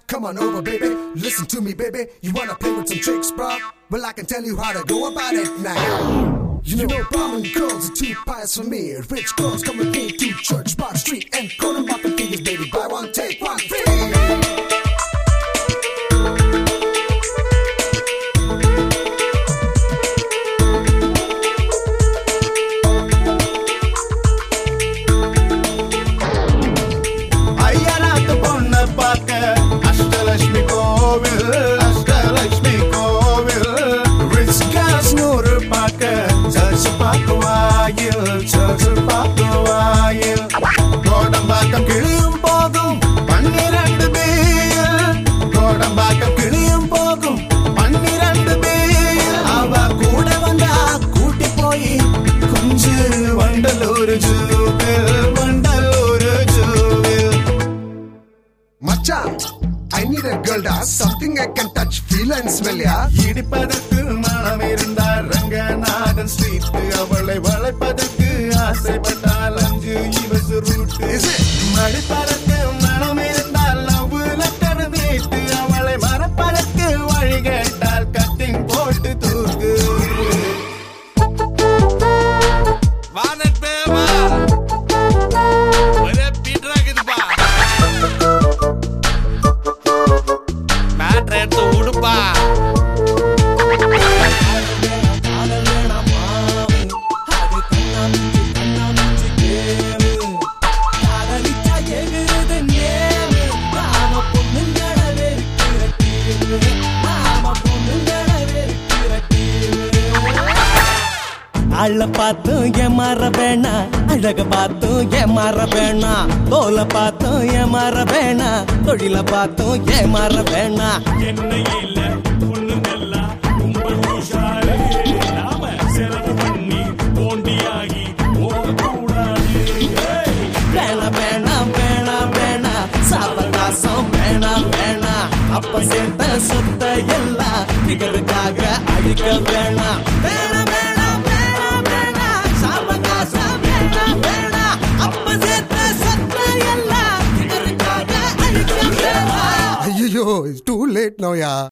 Come on over, baby. Listen to me, baby. You wanna play with some tricks, bro? Well, I can tell you how to go about it now. You know, Brahmin girls are too pious for me. Rich girls come with me to Church Bar Street and go to Market Figures, baby. Buy one, take one free. Machan, I need a girl that something I can touch, feel and smell, yeah. இடிப்பதற்கு மனம் இருந்தால் Ranganathan street அவளை வளைப்பதற்கு ஆசைப்பட்டால் 5 இவசு root மடிப்பதற்கு மனம் இருந்தால் love letter வீட்டு அவளை மறப்பதற்கு வழி கேட்டால் cutting போட்டு தூக்கு அள்ள பார்த்தும் ஏமாற வேணா அழக பார்த்தும் ஏமாற வேணா தோலை பார்த்தும் ஏமாற வேணா தொழில பார்த்தும் ஏமாற வேணா என்னையில பொண்ணுங்கெல்லாம் ரொம்ப உஷாரு நாம செலவு பண்ணி தோண்டியாகி போகக்கூடாது வேணா வேணா வேணா வேணா சாவகாசம் வேணா வேணா அப்ப சேர்த்த சொத்த எல்லாம் நிகழுக்காக அழிக்க வேணா வேணா வேணா Ayyo, it's too late now, yeah.